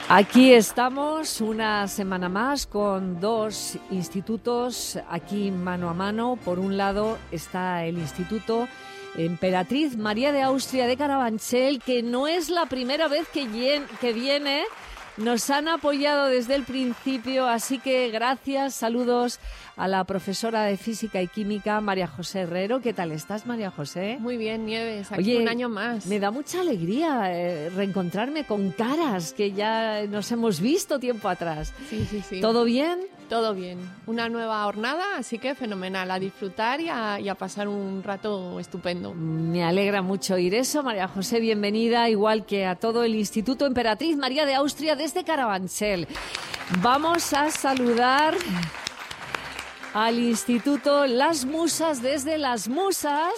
Aquí estamos una semana más con dos institutos aquí mano a mano. Por un lado está el Instituto Emperatriz María de Austria de Carabanchel, que no es la primera vez que viene. Nos han apoyado desde el principio, así que gracias, saludos a la profesora de Física y Química, María José Herrero. ¿Qué tal estás, María José? Muy bien, Nieves, aquí Oye, un año más. Me da mucha alegría reencontrarme con caras que ya nos hemos visto tiempo atrás. Sí. ¿Todo bien? Todo bien. Una nueva jornada, así que fenomenal. A disfrutar y a pasar un rato estupendo. Me alegra mucho oír eso. María José, bienvenida, igual que a todo el Instituto Emperatriz María de Austria desde Carabanchel. Vamos a saludar al Instituto Las Musas desde Las Musas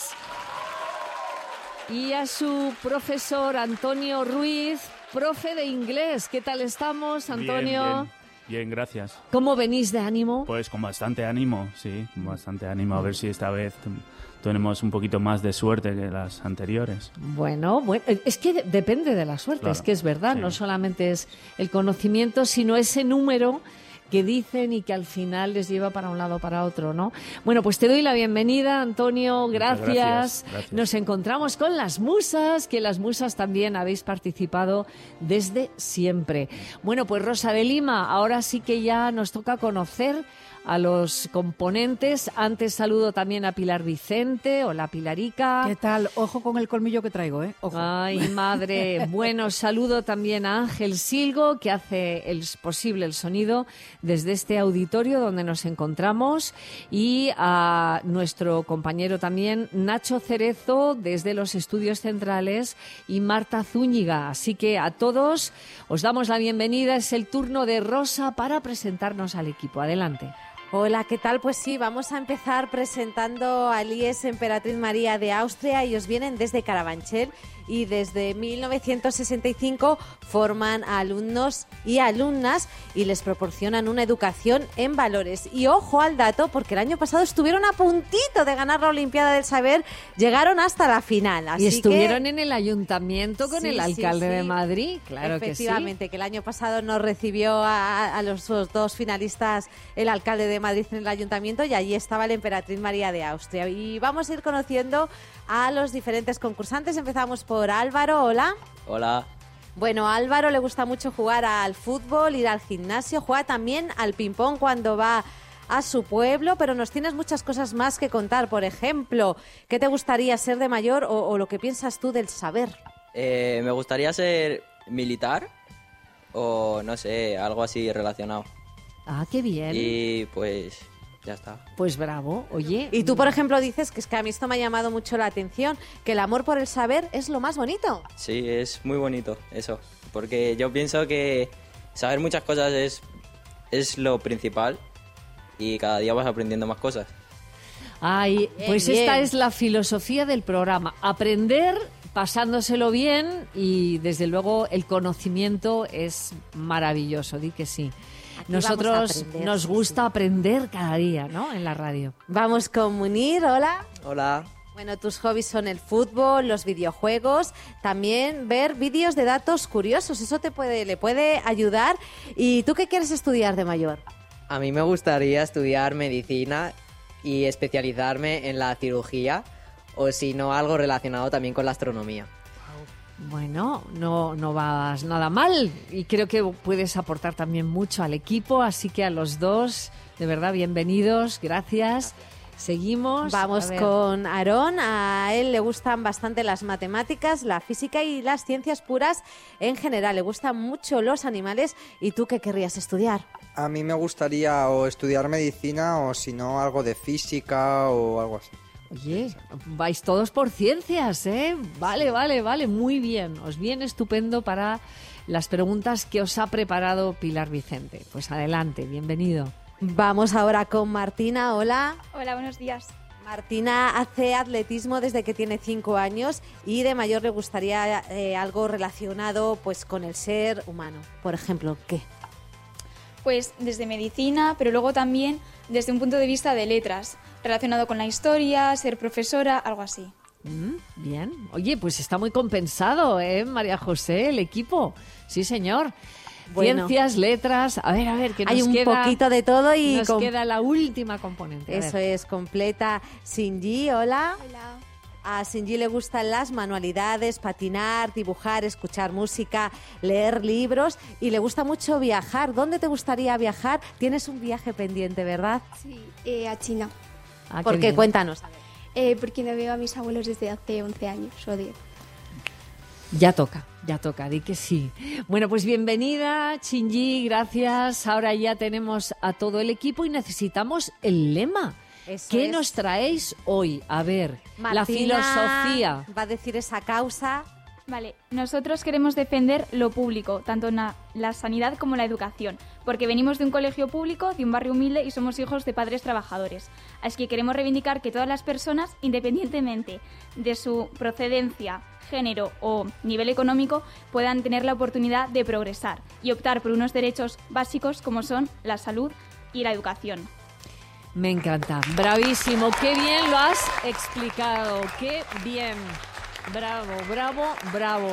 y a su profesor Antonio Ruiz, profe de inglés. ¿Qué tal estamos, Antonio? Bien, gracias. ¿Cómo venís de ánimo? Pues con bastante ánimo, sí, con bastante ánimo. A ver si esta vez tenemos un poquito más de suerte que las anteriores. Bueno, es que depende de la suerte, claro, es que es verdad, sí. No solamente es el conocimiento, sino ese número que dicen y que al final les lleva para un lado o para otro, ¿no? Bueno, pues te doy la bienvenida, Antonio, gracias. Nos encontramos con las musas, que las musas también habéis participado desde siempre. Bueno, pues Rosa de Lima, ahora sí que ya nos toca conocer a los componentes. Antes saludo también a Pilar Vicente. Hola, Pilarica. ¿Qué tal? Ojo con el colmillo que traigo, ¿eh? Ojo. Ay, madre. Bueno, saludo también a Ángel Silgo, que hace posible el sonido desde este auditorio donde nos encontramos, y a nuestro compañero también Nacho Cerezo desde los estudios centrales y Marta Zúñiga. Así que a todos os damos la bienvenida. Es el turno de Rosa para presentarnos al equipo. Adelante. Hola, ¿qué tal? Pues sí, vamos a empezar presentando al IES Emperatriz María de Austria. Ellos vienen desde Carabanchel y desde 1965 forman a alumnos y alumnas y les proporcionan una educación en valores. Y ojo al dato, porque el año pasado estuvieron a puntito de ganar la Olimpiada del Saber, llegaron hasta la final. Así y estuvieron en el ayuntamiento con el alcalde de Madrid, claro que sí. Efectivamente, que el año pasado nos recibió a los dos finalistas el alcalde de Madrid en el ayuntamiento, y allí estaba la Emperatriz María de Austria. Y vamos a ir conociendo a los diferentes concursantes. Empezamos por Álvaro. Hola. Hola. Bueno, a Álvaro le gusta mucho jugar al fútbol, ir al gimnasio, juega también al ping-pong cuando va a su pueblo, pero nos tienes muchas cosas más que contar. Por ejemplo, ¿qué te gustaría ser de mayor o lo que piensas tú del saber? Me gustaría ser militar o, no sé, algo así relacionado. Ah, qué bien. Y pues ya está. Pues bravo, oye. Y tú, por ejemplo, dices que es que a mí esto me ha llamado mucho la atención, que el amor por el saber es lo más bonito. Sí, es muy bonito eso, porque yo pienso que saber muchas cosas es lo principal y cada día vas aprendiendo más cosas. Ay, pues bien. Esta es la filosofía del programa, aprender pasándoselo bien, y desde luego el conocimiento es maravilloso, di que sí. Nosotros nos gusta aprender cada día, ¿no? En la radio. Vamos con Munir, hola. Hola. Bueno, tus hobbies son el fútbol, los videojuegos, también ver vídeos de datos curiosos, eso le puede ayudar. ¿Y tú qué quieres estudiar de mayor? A mí me gustaría estudiar medicina y especializarme en la cirugía, o si no, algo relacionado también con la astronomía. Bueno, no vas nada mal, y creo que puedes aportar también mucho al equipo, así que a los dos, de verdad, bienvenidos, gracias. Seguimos. Vamos con Aarón. A él le gustan bastante las matemáticas, la física y las ciencias puras en general. Le gustan mucho los animales. ¿Y tú qué querrías estudiar? A mí me gustaría o estudiar medicina o, si no, algo de física o algo así. Oye, vais todos por ciencias, ¿eh? Vale, muy bien. Os viene estupendo para las preguntas que os ha preparado Pilar Vicente. Pues adelante, bienvenido. Vamos ahora con Martina. Hola. Hola, buenos días. Martina hace atletismo desde que tiene 5 años y de mayor le gustaría algo relacionado pues con el ser humano. Por ejemplo, ¿qué? Pues desde medicina, pero luego también desde un punto de vista de letras, relacionado con la historia, ser profesora, algo así. Bien. Oye, pues está muy compensado, ¿eh, María José, el equipo? Sí, señor. Bueno. Ciencias, letras, a ver, que nos Hay un queda, poquito de todo y nos queda la última componente. A eso ver. es, completa. Shinji, hola. Hola. A Shinji le gustan las manualidades, patinar, dibujar, escuchar música, leer libros y le gusta mucho viajar. ¿Dónde te gustaría viajar? Tienes un viaje pendiente, ¿verdad? Sí, a China. Ah, ¿Por qué? bien. Cuéntanos. Porque no veo a mis abuelos desde hace 11 años o 10. Ya toca, di que sí. Bueno, pues bienvenida, Shinji, gracias. Ahora ya tenemos a todo el equipo y necesitamos el lema. Eso ¿Qué es. nos traéis hoy? A ver, la Martina filosofía. va a decir esa causa. Vale, nosotros queremos defender lo público, tanto la sanidad como la educación, porque venimos de un colegio público, de un barrio humilde y somos hijos de padres trabajadores. Así que queremos reivindicar que todas las personas, independientemente de su procedencia, género o nivel económico, puedan tener la oportunidad de progresar y optar por unos derechos básicos como son la salud y la educación. Me encanta, bravísimo, qué bien lo has explicado, qué bien. Bravo, bravo, bravo.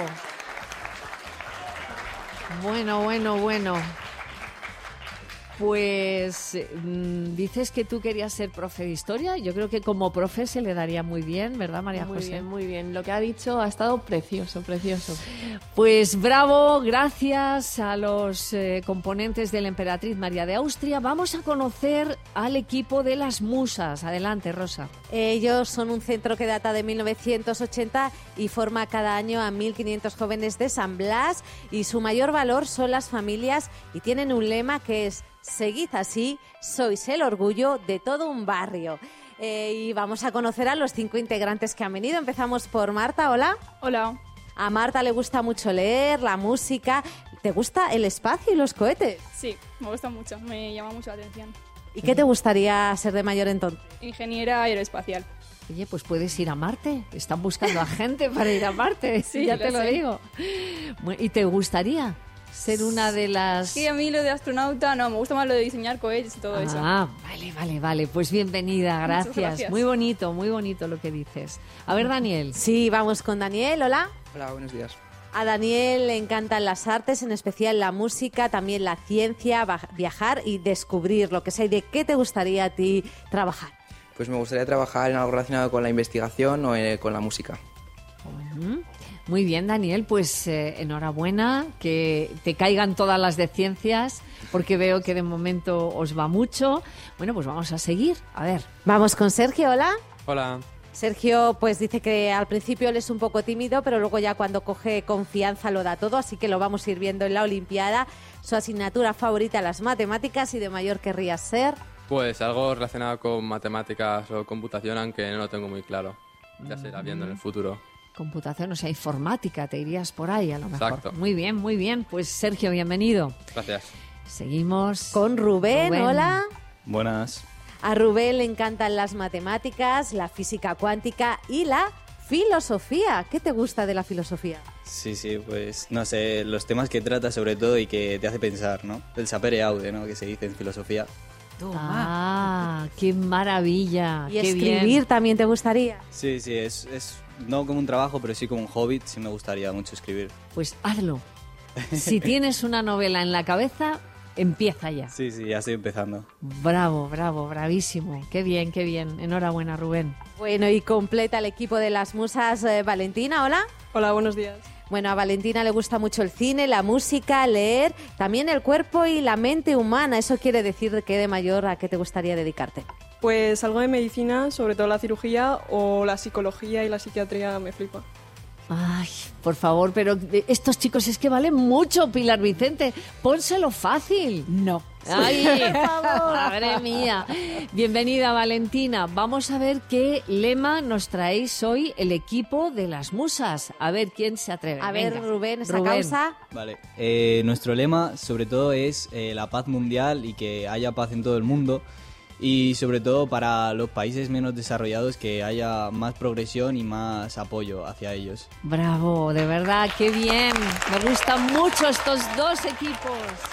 Bueno. Pues dices que tú querías ser profe de historia. Yo creo que como profe se le daría muy bien, ¿verdad, María José? Muy bien. Lo que ha dicho ha estado precioso. Pues bravo, gracias a los componentes de la Emperatriz María de Austria. Vamos a conocer al equipo de las Musas. Adelante, Rosa. Ellos son un centro que data de 1980 y forma cada año a 1.500 jóvenes de San Blas y su mayor valor son las familias y tienen un lema que es «Seguid así, sois el orgullo de todo un barrio». Y vamos a conocer a los 5 integrantes que han venido. Empezamos por Marta, hola. Hola. A Marta le gusta mucho leer, la música. ¿Te gusta el espacio y los cohetes? Sí, me gusta mucho, me llama mucho la atención. ¿Y qué te gustaría ser de mayor entonces? Ingeniera aeroespacial. Oye, pues puedes ir a Marte. Están buscando a gente para ir a Marte. Sí, ya lo te lo sé. digo. Bueno, ¿y te gustaría ser una de las...? Sí, a mí lo de astronauta no, me gusta más lo de diseñar cohetes y todo eso. Ah, vale. Pues bienvenida, Muchas gracias. gracias. Muy bonito lo que dices. A ver, Daniel. Sí, vamos con Daniel, hola. Hola, buenos días. A Daniel le encantan las artes, en especial la música, también la ciencia, viajar y descubrir lo que sea. ¿Y de qué te gustaría a ti trabajar? Pues me gustaría trabajar en algo relacionado con la investigación o con la música. Muy bien, Daniel, pues enhorabuena, que te caigan todas las de ciencias, porque veo que de momento os va mucho. Bueno, pues vamos a seguir, a ver. Vamos con Sergio, hola. Hola. Sergio pues dice que al principio él es un poco tímido, pero luego ya cuando coge confianza lo da todo, así que lo vamos a ir viendo en la Olimpiada. Su asignatura favorita, las matemáticas, y de mayor querrías ser. Pues algo relacionado con matemáticas o computación, aunque no lo tengo muy claro. Ya se irá viendo en el futuro. Computación, o sea, informática, te irías por ahí a lo mejor. Exacto. Muy bien. Pues Sergio, bienvenido. Gracias. Seguimos con Rubén, hola. Buenas. A Rubén le encantan las matemáticas, la física cuántica y la filosofía. ¿Qué te gusta de la filosofía? Sí, pues no sé, los temas que trata sobre todo y que te hace pensar, ¿no? El sapere aude, ¿no? Que se dice en filosofía. Ah, qué maravilla. ¿Y qué escribir bien. también te gustaría? Sí, es no como un trabajo, pero sí como un hobby, sí me gustaría mucho escribir. Pues hazlo. Si tienes una novela en la cabeza, empieza ya. Sí, ya estoy empezando. Bravo, bravísimo. Qué bien. Enhorabuena, Rubén. Bueno, y completa el equipo de las musas, Valentina, hola. Hola, buenos días. Bueno, a Valentina le gusta mucho el cine, la música, leer, también el cuerpo y la mente humana. Eso quiere decir que de mayor, ¿a qué te gustaría dedicarte? Pues algo de medicina, sobre todo la cirugía, o la psicología y la psiquiatría me flipa. Ay, por favor, pero estos chicos es que valen mucho, Pilar Vicente. Pónselo fácil. No. Ay, madre mía. Bienvenida, Valentina. Vamos a ver qué lema nos traéis hoy el equipo de las musas. A ver quién se atreve. A Venga. ver, Rubén, esa causa. Vale. Nuestro lema, sobre todo, es la paz mundial y que haya paz en todo el mundo. Y sobre todo para los países menos desarrollados, que haya más progresión y más apoyo hacia ellos. Bravo, de verdad, qué bien. Me gustan mucho estos dos equipos.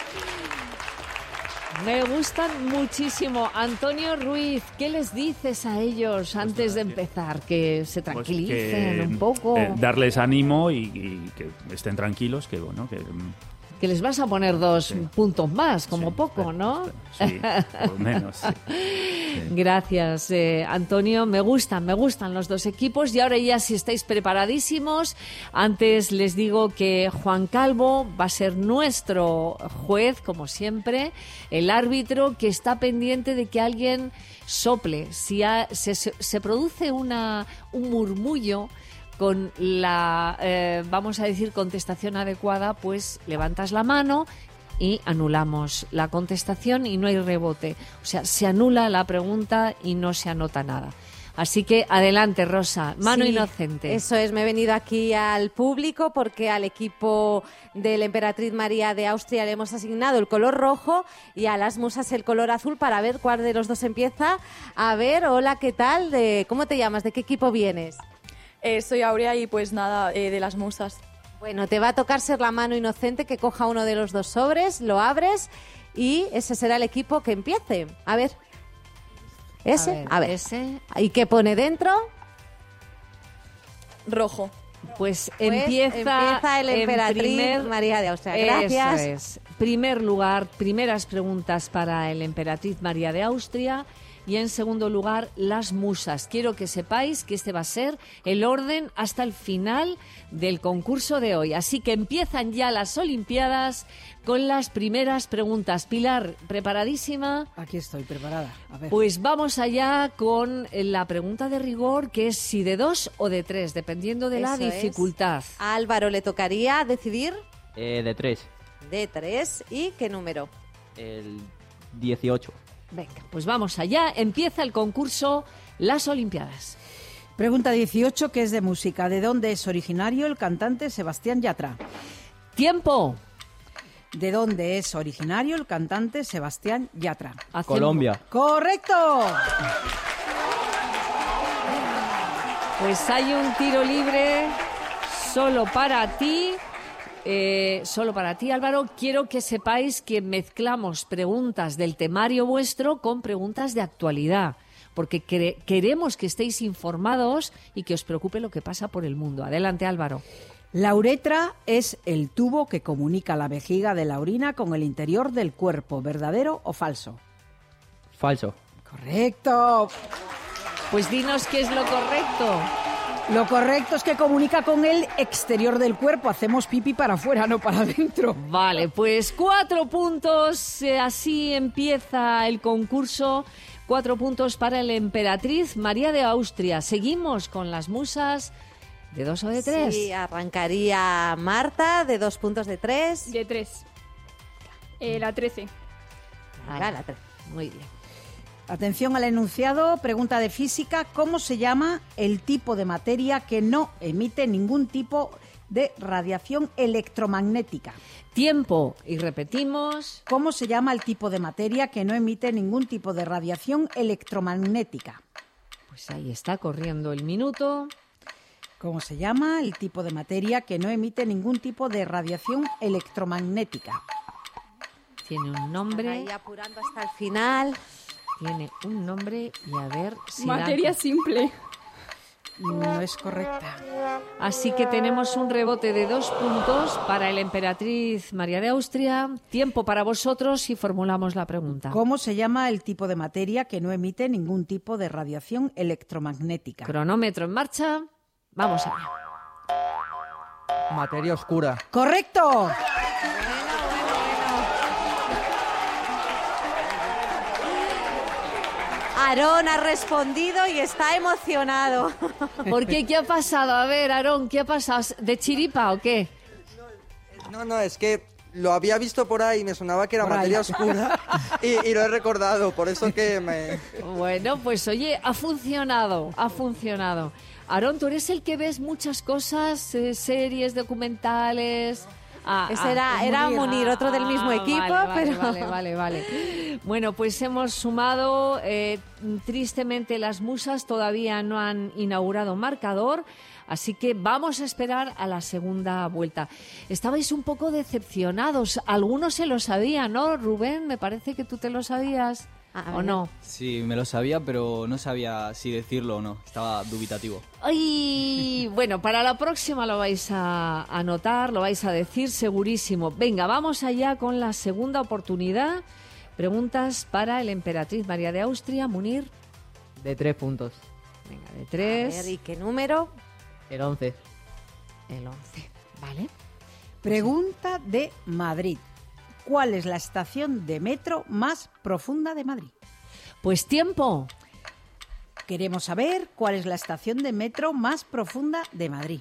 Me gustan muchísimo. Antonio Ruiz, ¿qué les dices a ellos antes de empezar? Que se tranquilicen un poco. Darles ánimo y que estén tranquilos, que bueno, que que les vas a poner 2 puntos más, como poco, ¿no? Sí, por lo menos. Sí. Gracias, Antonio. Me gustan los dos equipos. Y ahora ya, si estáis preparadísimos, antes les digo que Juan Calvo va a ser nuestro juez, como siempre, el árbitro que está pendiente de que alguien sople. Si se produce un murmullo con la, vamos a decir, contestación adecuada, pues levantas la mano y anulamos la contestación y no hay rebote. O sea, se anula la pregunta y no se anota nada. Así que adelante, Rosa, mano inocente. Eso es, me he venido aquí al público porque al equipo de la Emperatriz María de Austria le hemos asignado el color rojo y a las musas el color azul para ver cuál de los dos empieza. A ver, hola, ¿qué tal? ¿Cómo te llamas? ¿De qué equipo vienes? Soy Aurea y pues nada, de las musas. Bueno, te va a tocar ser la mano inocente que coja uno de los dos sobres, lo abres y ese será el equipo que empiece. A ver. A ver. Ese. ¿Y qué pone dentro? Rojo. Pues empieza el Emperatriz María de Austria. Gracias. Eso es. Primer lugar, primeras preguntas para el Emperatriz María de Austria. Y en segundo lugar, las musas. Quiero que sepáis que este va a ser el orden hasta el final del concurso de hoy. Así que empiezan ya las Olimpiadas con las primeras preguntas. Pilar, ¿preparadísima? Aquí estoy, preparada. A ver. Pues vamos allá con la pregunta de rigor, que es si de 2 o de 3, dependiendo de la dificultad. A Álvaro le tocaría decidir. De 3. De 3. ¿Y qué número? El 18. Venga, pues vamos allá. Empieza el concurso Las Olimpiadas. Pregunta 18, que es de música. ¿De dónde es originario el cantante Sebastián Yatra? ¡Tiempo! ¿De dónde es originario el cantante Sebastián Yatra? Colombia. ¡Correcto! Pues hay un tiro libre solo para ti. Solo para ti, Álvaro. Quiero que sepáis que mezclamos preguntas del temario vuestro con preguntas de actualidad, porque queremos que estéis informados y que os preocupe lo que pasa por el mundo. Adelante, Álvaro. La uretra es el tubo que comunica la vejiga de la orina con el interior del cuerpo. ¿Verdadero o falso? Falso. Correcto. Pues dinos qué es lo correcto. Lo correcto es que comunica con el exterior del cuerpo. Hacemos pipí para afuera, no para adentro. Vale, pues 4 puntos. Así empieza el concurso. 4 puntos para el Emperatriz María de Austria. Seguimos con las musas. ¿De 2 o de 3? Sí, arrancaría Marta, de 2 puntos de 3. De 3. La 13. La 13. Muy bien. Atención al enunciado, pregunta de física. ¿Cómo se llama el tipo de materia que no emite ningún tipo de radiación electromagnética? Tiempo. Y repetimos. ¿Cómo se llama el tipo de materia que no emite ningún tipo de radiación electromagnética? Pues ahí está corriendo el minuto. ¿Cómo se llama el tipo de materia que no emite ningún tipo de radiación electromagnética? Tiene un nombre. Ahí apurando hasta el final. Tiene un nombre y a ver si... Materia simple. No es correcta. Así que tenemos un rebote de 2 puntos para el Emperatriz María de Austria. Tiempo para vosotros y formulamos la pregunta. ¿Cómo se llama el tipo de materia que no emite ningún tipo de radiación electromagnética? Cronómetro en marcha. Vamos allá. Materia oscura. ¡Correcto! Aarón ha respondido y está emocionado. ¿Por qué? ¿Qué ha pasado? A ver, Aarón, ¿qué ha pasado? ¿De chiripa o qué? No, es que lo había visto por ahí, me sonaba que era materia oscura y lo he recordado, por eso que me... Bueno, pues oye, ha funcionado. Aarón, tú eres el que ves muchas cosas, series, documentales... Ese era Munir, otro del mismo equipo, Vale. Bueno, pues hemos sumado, tristemente las musas todavía no han inaugurado marcador, así que vamos a esperar a la segunda vuelta. Estabais un poco decepcionados, algunos se lo sabían, ¿no? Rubén, me parece que tú te lo sabías. ¿O no? Sí, me lo sabía, pero no sabía si decirlo o no. Estaba dubitativo. Ay, bueno, para la próxima lo vais a anotar, lo vais a decir segurísimo. Venga, vamos allá con la segunda oportunidad. Preguntas para el Emperatriz María de Austria. Munir. De 3 puntos. Venga, de 3. A ver, ¿y qué número? El 11. El 11, ¿vale? Pregunta de Madrid. ¿Cuál es la estación de metro más profunda de Madrid? Pues tiempo. Queremos saber cuál es la estación de metro más profunda de Madrid.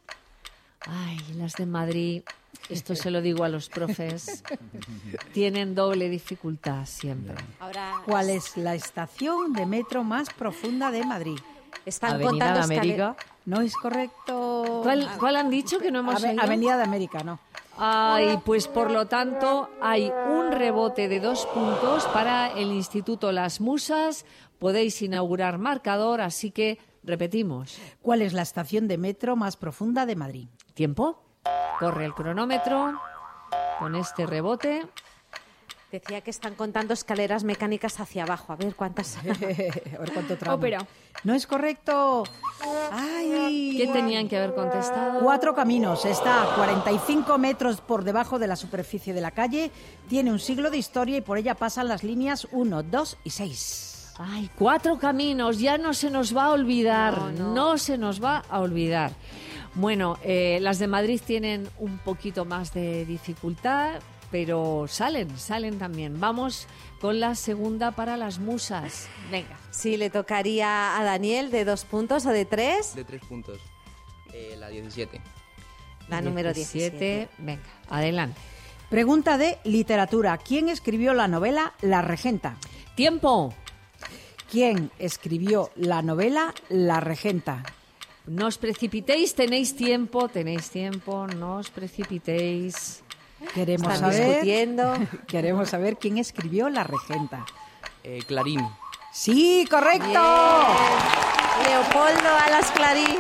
Ay, las de Madrid, esto se lo digo a los profes, tienen doble dificultad siempre. Ahora, ¿Cuál es la estación de metro más profunda de Madrid? Están Avenida contando de América. No es correcto. ¿Cuál han dicho que no hemos oído? Avenida de América, no. Ay, pues por lo tanto hay un rebote de 2 puntos para el Instituto Las Musas. Podéis inaugurar marcador, así que repetimos. ¿Cuál es la estación de metro más profunda de Madrid? Tiempo. Corre el cronómetro con este rebote. Decía que están contando escaleras mecánicas hacia abajo. A ver cuántas. A ver cuánto tramo. Ópera. No es correcto. Ay. ¿Qué tenían que haber contestado? 4 Caminos. Está a 45 metros por debajo de la superficie de la calle. Tiene un siglo de historia y por ella pasan las líneas 1, 2 y 6. Ay, 4 Caminos. Ya no se nos va a olvidar. No se nos va a olvidar. Bueno, las de Madrid tienen un poquito más de dificultad, pero salen también. Vamos con la segunda para Las Musas. Venga. Sí, le tocaría a Daniel de 2 puntos o de 3. De 3 puntos. La 17. La número 17. Venga, adelante. Pregunta de literatura. ¿Quién escribió la novela La Regenta? Tiempo. ¿Quién escribió la novela La Regenta? No os precipitéis, tenéis tiempo, no os precipitéis. Queremos Están saber, discutiendo. Queremos saber quién escribió La Regenta. Clarín. ¡Sí, correcto! Bien. Leopoldo Alas Clarín.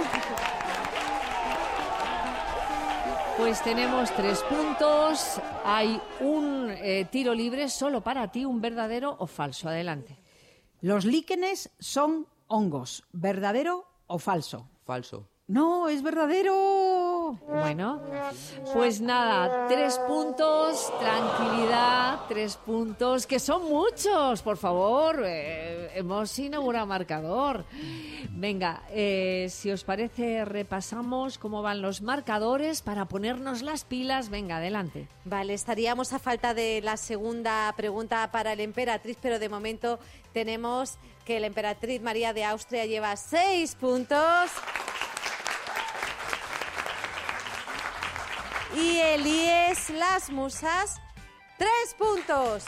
Pues tenemos 3 puntos. Hay un tiro libre solo para ti, un verdadero o falso. Adelante. Los líquenes son hongos. ¿Verdadero o falso? Falso. No, es verdadero. Bueno, pues nada, 3 puntos, tranquilidad, 3 puntos, que son muchos, por favor. Hemos inaugurado marcador. Venga, si os parece, repasamos cómo van los marcadores para ponernos las pilas. Venga, adelante. Vale, estaríamos a falta de la segunda pregunta para la Emperatriz, pero de momento tenemos que la Emperatriz María de Austria lleva 6 puntos. Y el IES Las Musas, 3 puntos.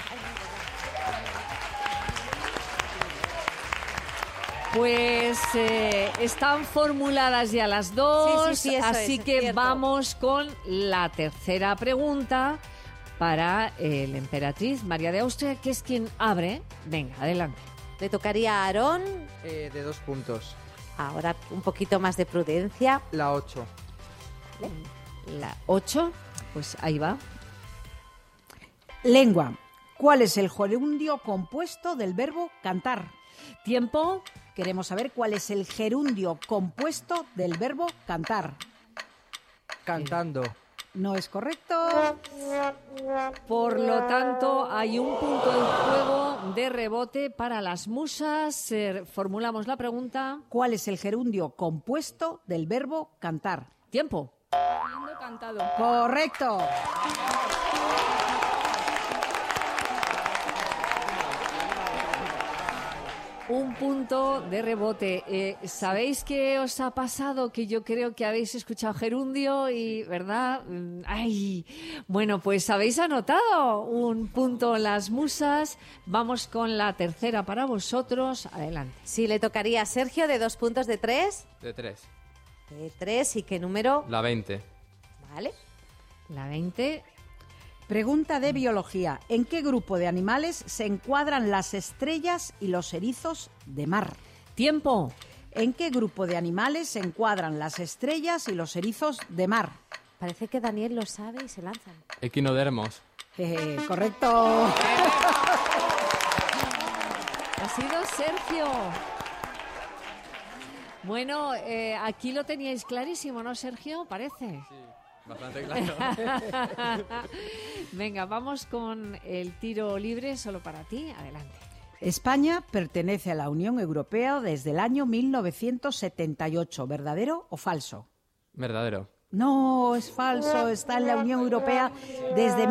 Pues están formuladas ya las dos, Sí, eso así es que cierto. vamos con la tercera pregunta para la Emperatriz María de Austria, que es quien abre. Venga, adelante. Le tocaría a Aarón. De 2 puntos. Ahora un poquito más de prudencia. La 8. La 8, pues ahí va. Lengua. ¿Cuál es el gerundio compuesto del verbo cantar? Tiempo. Queremos saber cuál es el gerundio compuesto del verbo cantar. Cantando. No es correcto. Por lo tanto, hay un punto en juego de rebote para Las Musas. Formulamos la pregunta. ¿Cuál es el gerundio compuesto del verbo cantar? Tiempo. Habiendo cantado. Correcto. Un punto de rebote. ¿Sabéis qué os ha pasado? Que yo creo que habéis escuchado gerundio y, ¿verdad? ¡Ay! Bueno, pues habéis anotado un punto Las Musas. Vamos con la tercera para vosotros. Adelante. Sí, le tocaría a Sergio de 2 puntos de 3. De 3. De 3, ¿y qué número? La 20. Vale. La 20. Pregunta de biología. ¿En qué grupo de animales se encuadran las estrellas y los erizos de mar? Tiempo. ¿En qué grupo de animales se encuadran las estrellas y los erizos de mar? Parece que Daniel lo sabe y se lanzan. Equinodermos. Correcto. Ha sido Sergio. Bueno, aquí lo teníais clarísimo, ¿no, Sergio? Parece. Sí, bastante claro. Venga, vamos con el tiro libre solo para ti. Adelante. España pertenece a la Unión Europea desde el año 1978. ¿Verdadero o falso? Verdadero. No, es falso. Está en la Unión Europea desde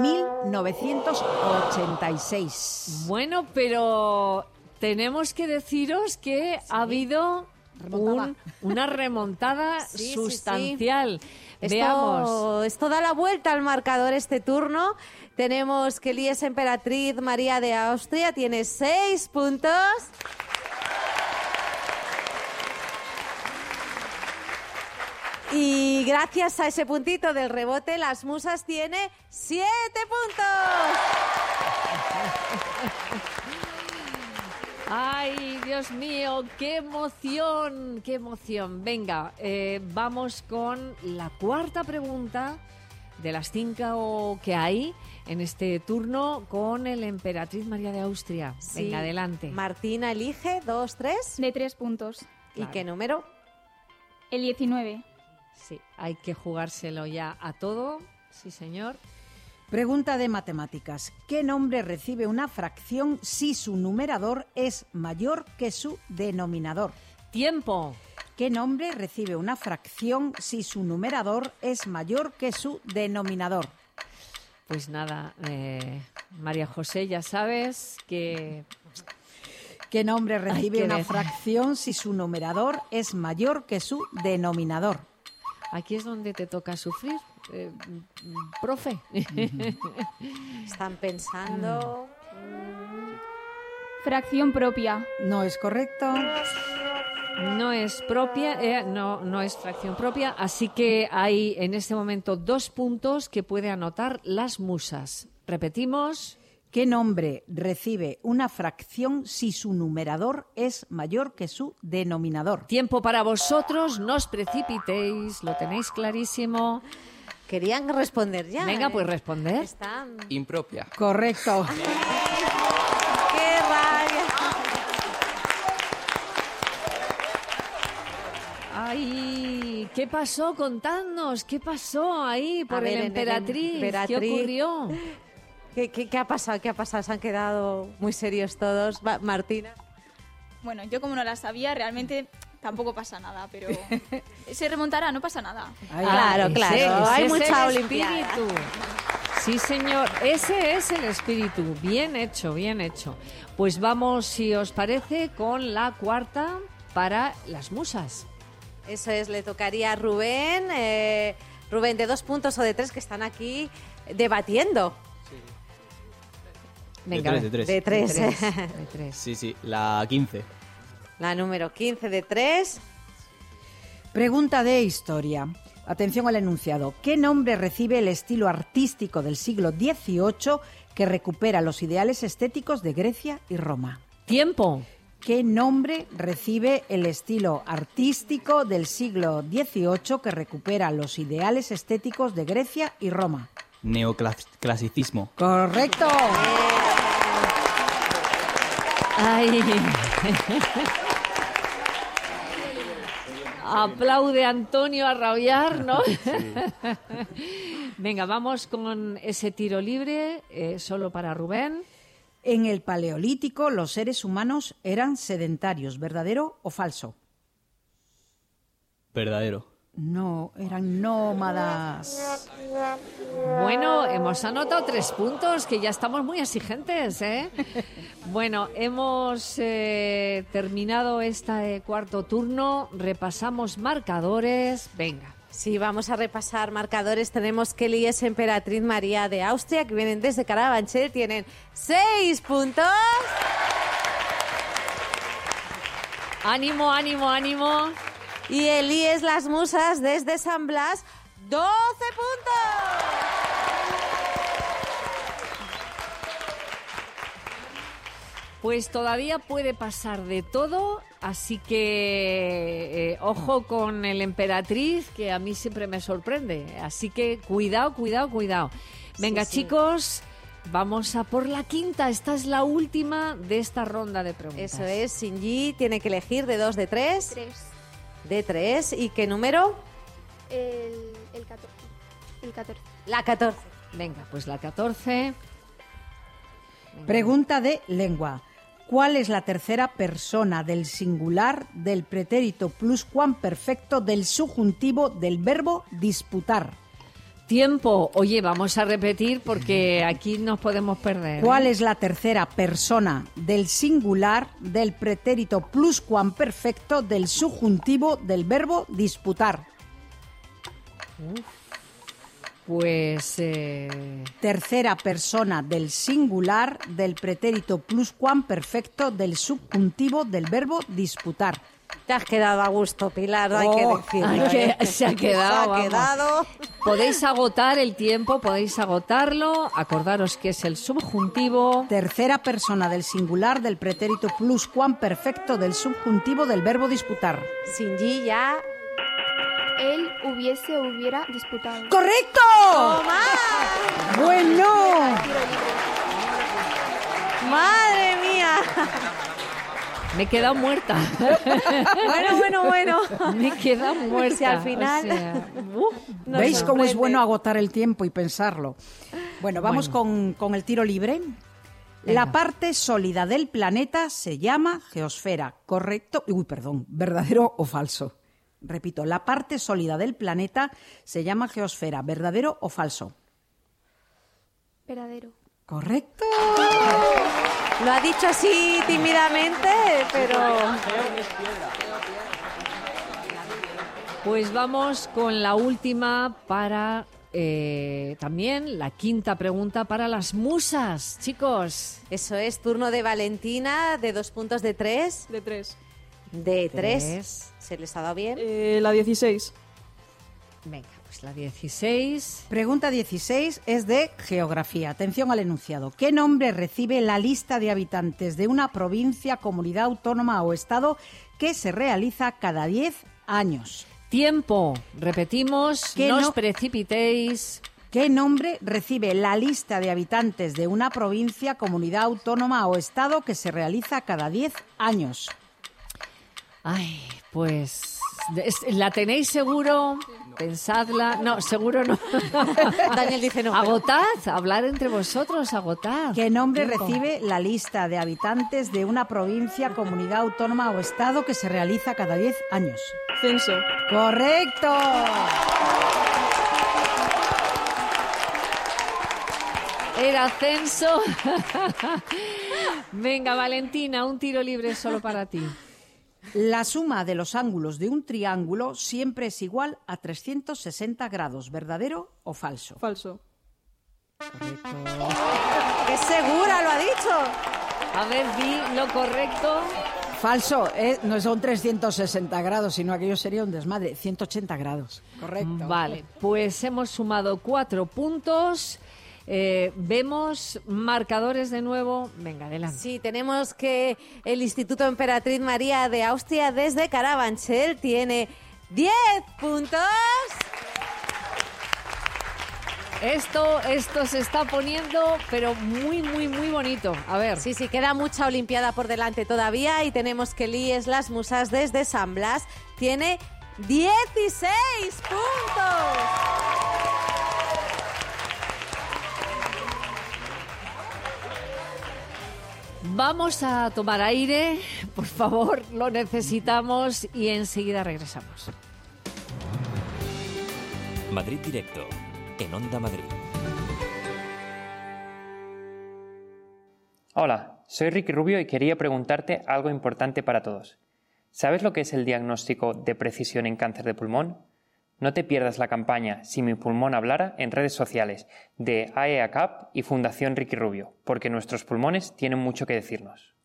1986. Bueno, pero tenemos que deciros que ha habido una remontada sustancial. Veamos. Esto da la vuelta al marcador este turno. Tenemos que Elías Emperatriz María de Austria tiene 6 puntos. Y gracias a ese puntito del rebote, Las Musas tiene 7 puntos. ¡Ay, Dios mío! ¡Qué emoción! ¡Qué emoción! Venga, vamos con la cuarta pregunta de las 5 que hay en este turno con el Emperatriz María de Austria. Sí. Venga, adelante. Martina elige 2, 3. De 3 puntos. ¿Y qué número? El 19. Sí, hay que jugárselo ya a todo. Sí, señor. Pregunta de matemáticas. ¿Qué nombre recibe una fracción si su numerador es mayor que su denominador? ¡Tiempo! ¿Qué nombre recibe una fracción si su numerador es mayor que su denominador? Pues nada, María José, ya sabes que... ¿Qué nombre recibe una fracción si su numerador es mayor que su denominador? Aquí es donde te toca sufrir, profe. Están pensando... Fracción propia. No es correcto. No es propia, no es fracción propia, así que hay en este momento 2 puntos que puede anotar Las Musas. Repetimos. ¿Qué nombre recibe una fracción si su numerador es mayor que su denominador? Tiempo para vosotros, no os precipitéis, lo tenéis clarísimo. Querían responder ya. Venga, pues responder. Están... Impropia. Correcto. ¡Qué rabia! Ay, ¿qué pasó? Contadnos, ¿qué pasó ahí por el Emperatriz? ¿Qué ocurrió? ¿Qué ha pasado? ¿Qué ha pasado? Se han quedado muy serios todos. Martina. Bueno, yo como no la sabía, realmente tampoco pasa nada, pero se remontará, no pasa nada. Claro, claro. Hay mucha olimpiada. Espíritu. Sí, señor. Ese es el espíritu. Bien hecho, bien hecho. Pues vamos, si os parece, con la cuarta para Las Musas. Eso es, le tocaría a Rubén. Rubén, de 2 puntos o de 3 que están aquí debatiendo. Venga, de 3. De 3. De 3. Sí, la 15. La número 15 de 3. Pregunta de historia. Atención al enunciado. ¿Qué nombre recibe el estilo artístico del siglo XVIII que recupera los ideales estéticos de Grecia y Roma? Tiempo. ¿Qué nombre recibe el estilo artístico del siglo XVIII que recupera los ideales estéticos de Grecia y Roma? Neoclasicismo. Correcto. Ay. Aplaude Antonio a rabiar, ¿no? Sí. Venga, vamos con ese tiro libre, solo para Rubén. En el Paleolítico los seres humanos eran sedentarios, ¿verdadero o falso? Verdadero. No, eran nómadas. Bueno, hemos anotado 3 puntos, que ya estamos muy exigentes, ¿eh? Bueno, hemos terminado este cuarto turno, repasamos marcadores, venga. Sí, vamos a repasar marcadores. Tenemos que Elías Emperatriz María de Austria, que vienen desde Carabanchel, tienen 6 puntos. Ánimo, ánimo, ánimo. Y Elías Las Musas desde San Blas, 12 puntos. Pues todavía puede pasar de todo, así que ojo con el Emperatriz, que a mí siempre me sorprende. Así que cuidado, cuidado, cuidado. Venga, sí, chicos, Vamos a por la quinta. Esta es la última de esta ronda de preguntas. Eso es, Shinji tiene que elegir de 2, de 3. 3. De 3. ¿Y qué número? El 14. El 14. La 14. Venga, pues la 14. Pregunta de lengua. ¿Cuál es la tercera persona del singular del pretérito pluscuamperfecto del subjuntivo del verbo disputar? Tiempo. Oye, vamos a repetir porque aquí nos podemos perder. ¿Cuál es la tercera persona del singular del pretérito pluscuamperfecto del subjuntivo del verbo disputar? Pues... Tercera persona del singular del pretérito pluscuamperfecto del subjuntivo del verbo disputar. Te has quedado a gusto, Pilar, hay que decirlo. Se ha quedado. Se ha quedado. Podéis agotar el tiempo, podéis agotarlo. Acordaros que es el subjuntivo. Tercera persona del singular del pretérito pluscuamperfecto del subjuntivo del verbo disputar. Shinji ya... Él hubiera disputado. ¡Correcto! ¡Toma! ¡Bueno! ¡Madre mía! Me he quedado muerta. Bueno. Me he quedado muerta. Si al final... ¿Veis cómo es bueno agotar el tiempo y pensarlo? Bueno, vamos con el tiro libre. La parte sólida del planeta se llama geosfera. ¿Correcto? ¿Verdadero o falso? Repito, la parte sólida del planeta se llama geosfera. ¿Verdadero o falso? Verdadero. ¿Correcto? Lo ha dicho así tímidamente, pero... Pues vamos con la última para... también la quinta pregunta para las musas, chicos. Eso es, turno de Valentina, de 2 puntos, de 3. De 3. De 3. ¿Se les ha dado bien? La 16. Venga, pues la 16. Pregunta 16 es de geografía. Atención al enunciado. ¿Qué nombre recibe la lista de habitantes de una provincia, comunidad autónoma o estado que se realiza cada 10 años? Tiempo. Repetimos, no os precipitéis. ¿Qué nombre recibe la lista de habitantes de una provincia, comunidad autónoma o estado que se realiza cada 10 años? Ay, pues... ¿La tenéis seguro? Pensadla. No, seguro no. Daniel dice no. Agotad, hablar entre vosotros, agotad. ¿Qué nombre recibe la lista de habitantes de una provincia, comunidad autónoma o estado que se realiza cada 10 años? Censo. ¡Correcto! Era censo. Venga, Valentina, un tiro libre solo para ti. La suma de los ángulos de un triángulo siempre es igual a 360 grados. ¿Verdadero o falso? Falso. Correcto. ¡Qué segura lo ha dicho! A ver, di lo correcto. Falso, no son 360 grados, sino aquello sería un desmadre. 180 grados. Correcto. Vale, pues hemos sumado 4 puntos. Vemos marcadores de nuevo. Venga, adelante. Sí, tenemos que el Instituto Emperatriz María de Austria desde Carabanchel tiene 10 puntos. Esto se está poniendo, pero muy, muy, muy bonito. A ver. Sí, queda mucha Olimpiada por delante todavía y tenemos que Lies Las Musas desde San Blas tiene 16 puntos. Vamos a tomar aire, por favor, lo necesitamos y enseguida regresamos. Madrid Directo, en Onda Madrid. Hola, soy Ricky Rubio y quería preguntarte algo importante para todos. ¿Sabes lo que es el diagnóstico de precisión en cáncer de pulmón? No te pierdas la campaña Si mi pulmón hablara en redes sociales de AEACAP y Fundación Ricky Rubio, porque nuestros pulmones tienen mucho que decirnos.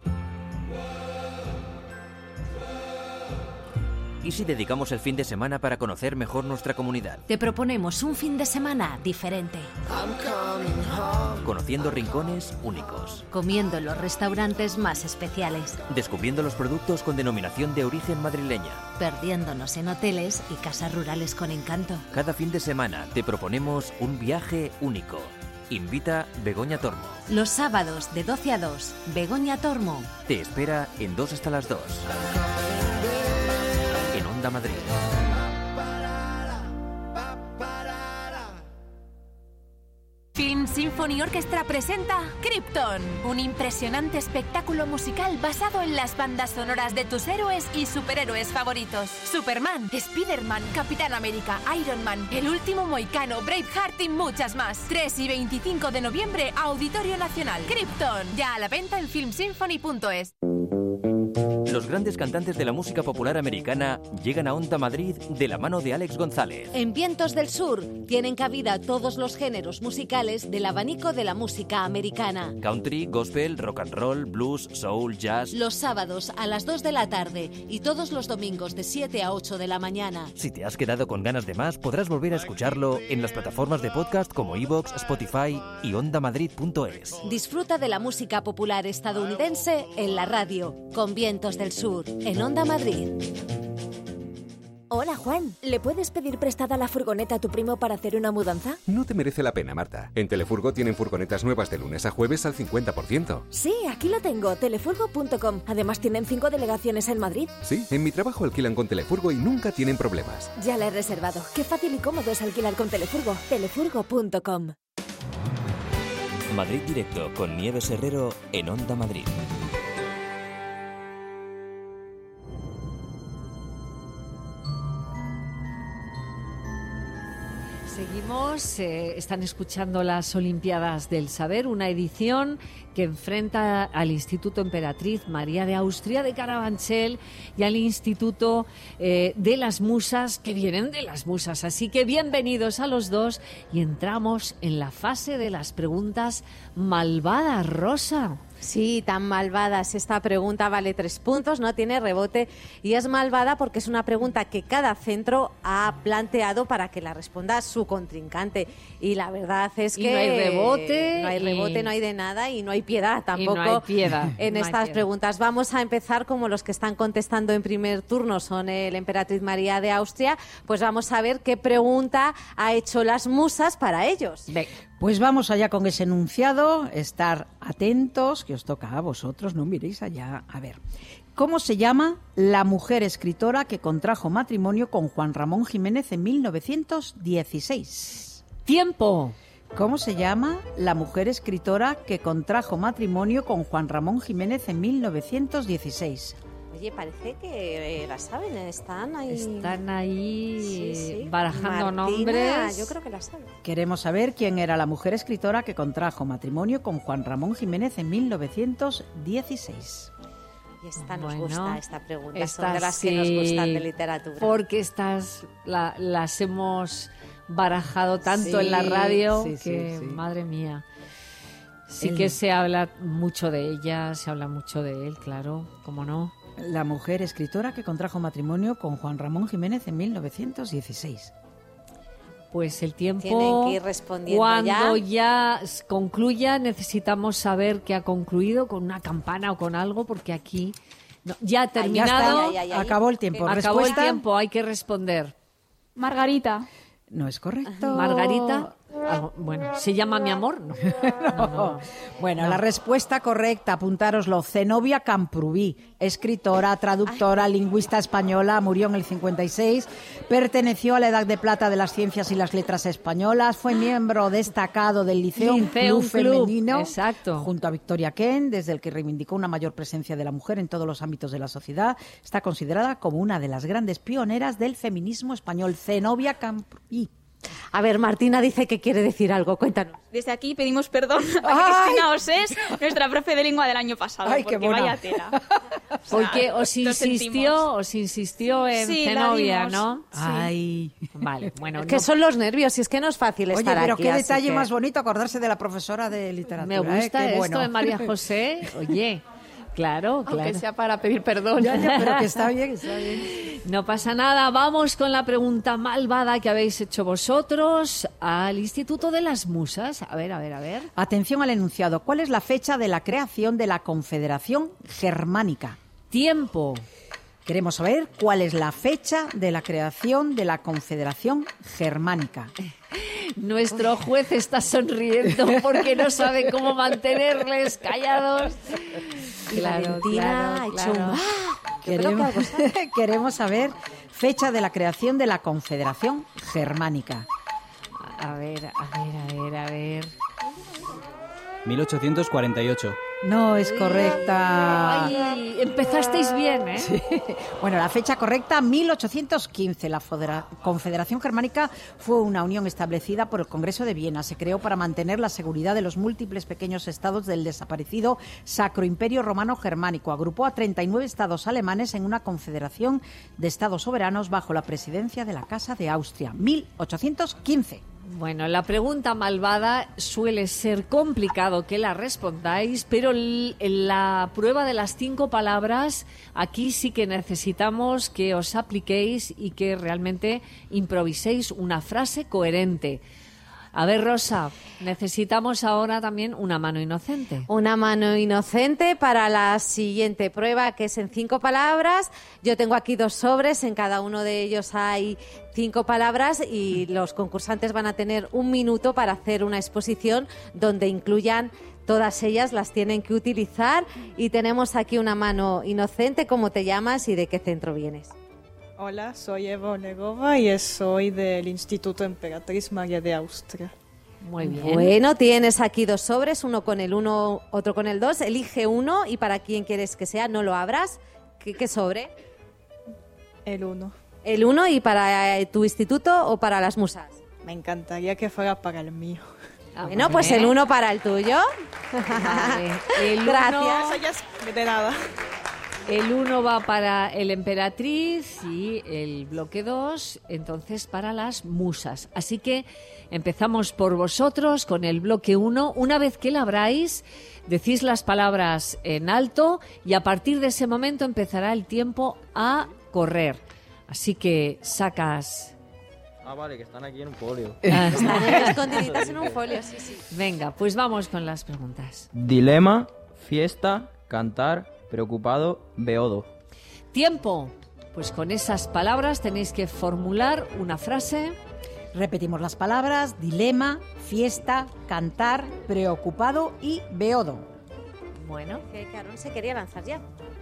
¿Y si dedicamos el fin de semana para conocer mejor nuestra comunidad? Te proponemos un fin de semana diferente. Conociendo rincones únicos. Comiendo en los restaurantes más especiales. Descubriendo los productos con denominación de origen madrileña. Perdiéndonos en hoteles y casas rurales con encanto. Cada fin de semana te proponemos un viaje único. Invita Begoña Tormo. Los sábados de 12 a 2, Begoña Tormo. Te espera en 2 hasta las 2. En Onda Madrid. Film Symphony Orchestra presenta Krypton, un impresionante espectáculo musical basado en las bandas sonoras de tus héroes y superhéroes favoritos. Superman, Spider-Man, Capitán América, Iron Man, El Último Mohicano, Braveheart y muchas más. 3 y 25 de noviembre, Auditorio Nacional. Krypton, ya a la venta en filmsymphony.es. Los grandes cantantes de la música popular americana llegan a Onda Madrid de la mano de Alex González. En Vientos del Sur tienen cabida todos los géneros musicales del abanico de la música americana. Country, gospel, rock and roll, blues, soul, jazz. Los sábados a las 2 de la tarde y todos los domingos de 7 a 8 de la mañana. Si te has quedado con ganas de más, podrás volver a escucharlo en las plataformas de podcast como iVoox, Spotify y ondamadrid.es. Disfruta de la música popular estadounidense en la radio, con Vientos del Sur, en Onda Madrid. Hola, Juan. ¿Le puedes pedir prestada la furgoneta a tu primo para hacer una mudanza? No te merece la pena, Marta. En Telefurgo tienen furgonetas nuevas de lunes a jueves al 50%. Sí, aquí lo tengo, telefurgo.com. Además tienen 5 delegaciones en Madrid. Sí, en mi trabajo alquilan con Telefurgo y nunca tienen problemas. Ya la he reservado. Qué fácil y cómodo es alquilar con Telefurgo. Telefurgo.com. Madrid Directo con Nieves Herrero en Onda Madrid. Seguimos, están escuchando las Olimpiadas del Saber, una edición que enfrenta al Instituto Emperatriz María de Austria de Carabanchel y al Instituto de las Musas, que vienen de las Musas. Así que bienvenidos a los dos y entramos en la fase de las preguntas malvadas, Rosa. Sí, tan malvadas. Esta pregunta vale 3 puntos, no tiene rebote y es malvada porque es una pregunta que cada centro ha planteado para que la responda su contrincante. Y la verdad es que no hay rebote. No hay rebote, no hay de nada y no hay piedad tampoco no hay piedad, en estas preguntas. Vamos a empezar como los que están contestando en primer turno son el Emperatriz María de Austria. Pues vamos a ver qué pregunta ha hecho las musas para ellos. Pues vamos allá con ese enunciado, estar atentos, que os toca a vosotros, no miréis allá. A ver, ¿cómo se llama la mujer escritora que contrajo matrimonio con Juan Ramón Jiménez en 1916? ¡Tiempo! ¿Cómo se llama la mujer escritora que contrajo matrimonio con Juan Ramón Jiménez en 1916? Oye, parece que la saben, están ahí sí. barajando Martina, nombres. Yo creo que la saben. Queremos saber quién era la mujer escritora que contrajo matrimonio con Juan Ramón Jiménez en 1916. Y esta nos gusta, esta pregunta. Estas son de las que nos gustan de literatura. Porque estas las hemos barajado tanto en la radio que, madre mía. Sí que se habla mucho de ella, se habla mucho de él, claro, ¿cómo no? La mujer escritora que contrajo matrimonio con Juan Ramón Jiménez en 1916. Pues el tiempo... Tienen que ir respondiendo cuando ya concluya, necesitamos saber que ha concluido con una campana o con algo, porque aquí ya ha terminado. Acabó el tiempo. Acabó el tiempo, hay que responder. Margarita. No es correcto. Margarita. Bueno, ¿se llama mi amor? No. No. Bueno, la respuesta correcta, apuntároslo, Zenobia Camprubí, escritora, traductora, lingüista española, murió en el 56, perteneció a la Edad de Plata de las Ciencias y las Letras españolas, fue miembro destacado del Liceum Club Femenino, exacto, junto a Victoria Kent, desde el que reivindicó una mayor presencia de la mujer en todos los ámbitos de la sociedad. Está considerada como una de las grandes pioneras del feminismo español, Zenobia Camprubí. A ver, Martina dice que quiere decir algo, cuéntanos. Desde aquí pedimos perdón a Cristina Osés, nuestra profe de lengua del año pasado, porque vaya tela. Porque os insistió en Zenobia, ¿no? Sí. Ay, vale, bueno. Que son los nervios, y es que no es fácil estar aquí. Oye, pero qué detalle más bonito acordarse de la profesora de literatura. Me gusta qué esto bueno. de María José, oye... Claro. Aunque sea para pedir perdón. Ya, pero que está bien, está bien. No pasa nada. Vamos con la pregunta malvada que habéis hecho vosotros al Instituto de las Musas. A ver. Atención al enunciado. ¿Cuál es la fecha de la creación de la Confederación Germánica? Tiempo. Queremos saber cuál es la fecha de la creación de la Confederación Germánica. Nuestro juez está sonriendo porque no sabe cómo mantenerles callados. Y Valentina ha hecho un... Queremos saber fecha de la creación de la Confederación Germánica. A ver. 1848. No es correcta. Ay, empezasteis bien, ¿eh? Sí. Bueno, la fecha correcta, 1815. La Confederación Germánica fue una unión establecida por el Congreso de Viena. Se creó para mantener la seguridad de los múltiples pequeños estados del desaparecido Sacro Imperio Romano Germánico. Agrupó a 39 estados alemanes en una confederación de estados soberanos bajo la presidencia de la Casa de Austria. 1815. Bueno, la pregunta malvada suele ser complicado que la respondáis, pero en la prueba de las 5 palabras, aquí sí que necesitamos que os apliquéis y que realmente improviséis una frase coherente. A ver, Rosa, necesitamos ahora también una mano inocente. Una mano inocente para la siguiente prueba, que es en 5 palabras. Yo tengo aquí 2 sobres, en cada uno de ellos hay 5 palabras y los concursantes van a tener 1 minuto para hacer una exposición donde incluyan todas ellas, las tienen que utilizar. Y tenemos aquí una mano inocente. ¿Cómo te llamas y de qué centro vienes? Hola, soy Eva Onegova y soy del Instituto Emperatriz María de Austria. Muy bien. Bueno, tienes aquí 2 sobres, uno con el 1, otro con el 2. Elige uno y para quién quieres que sea, no lo abras. ¿Qué sobre? El 1. ¿El 1 y para tu instituto o para las musas? Me encantaría que fuera para el mío. Bueno, pues el 1 para el tuyo. Vale. Gracias. De nada. El 1 va para el Emperatriz y el bloque 2, entonces, para las musas. Así que empezamos por vosotros con el bloque 1. Una vez que la abráis, decís las palabras en alto y a partir de ese momento empezará el tiempo a correr. Así que sacas... Ah, vale, que están aquí en un folio. Están escondiditas en un folio, sí, sí. Venga, pues vamos con las preguntas. Dilema, fiesta, cantar, preocupado, beodo. Tiempo. Pues con esas palabras tenéis que formular una frase. Repetimos las palabras: dilema, fiesta, cantar, preocupado y beodo. Bueno. Que Carol se quería lanzar ya.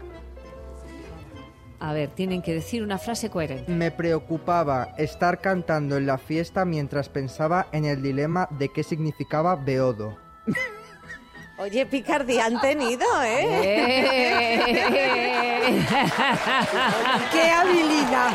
A ver, tienen que decir una frase coherente. Me preocupaba estar cantando en la fiesta mientras pensaba en el dilema de qué significaba beodo. Oye, picardía han tenido, ¿eh? ¡Qué habilidad!